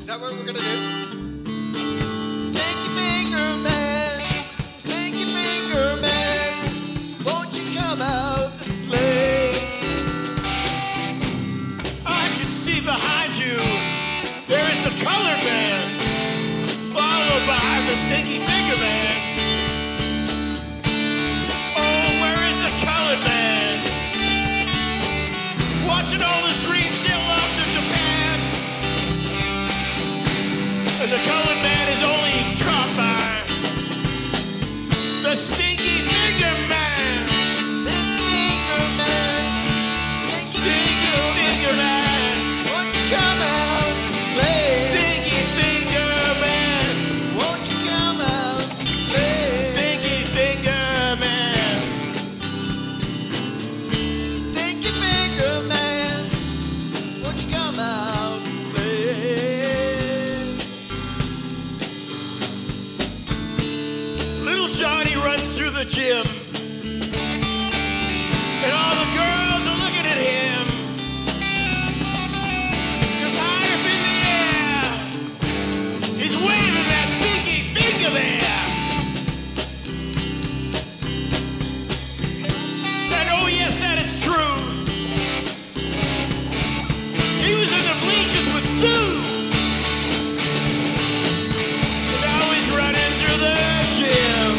Is that what we're gonna do? Stinky finger man, won't you come out and play? I can see behind you, there is the colored man, followed by the stinky finger man. Oh, where is the colored man? Watching all his dreams sail off to Japan. And the colored man is only trapped by the stinky finger man. Stinky finger man. Won't you come out and play? Stinky finger man. Won't you come out and play? Stinky finger man. Stinky finger man, won't you come out and play? Little Johnny runs through the gym, and all the girls are looking at him. 'Cause high up in the air, he's waving that stinky finger there. And oh yes, that is true. He was in the bleachers with Sue. And now he's running through the gym.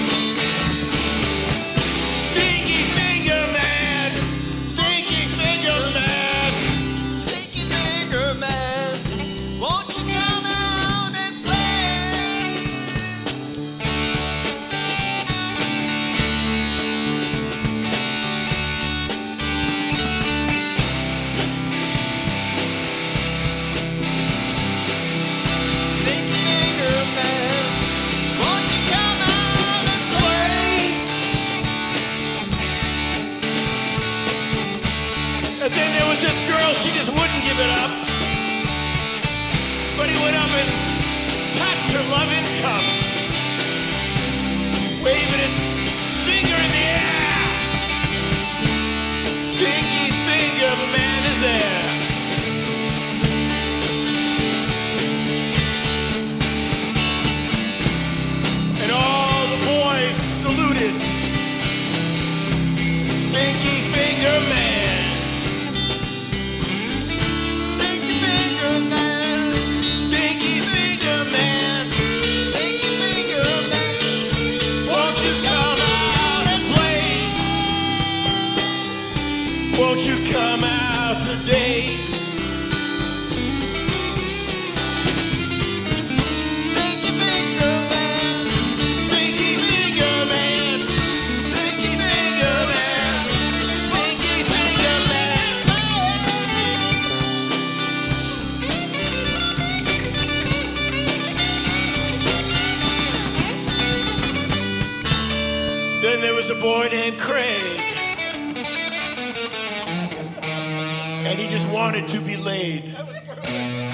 Stinky finger man. Stinky finger man. Stinky finger man, won't you come out and play? Stinky finger man, won't you come out and play? And then there was this girl, she just wouldn't give it up. But he went up and touched her loving cup, waving his finger in the air. Stinky finger man is there. And all the boys saluted. Stinky finger man. Stinky finger man, Stinky finger man. stinky finger man, Won't you come out and play? Won't you come out today? stinky finger man, Stinky finger man. Stinky finger man. Stinky finger man. Then there was a boy named Craig. And he just wanted to be laid.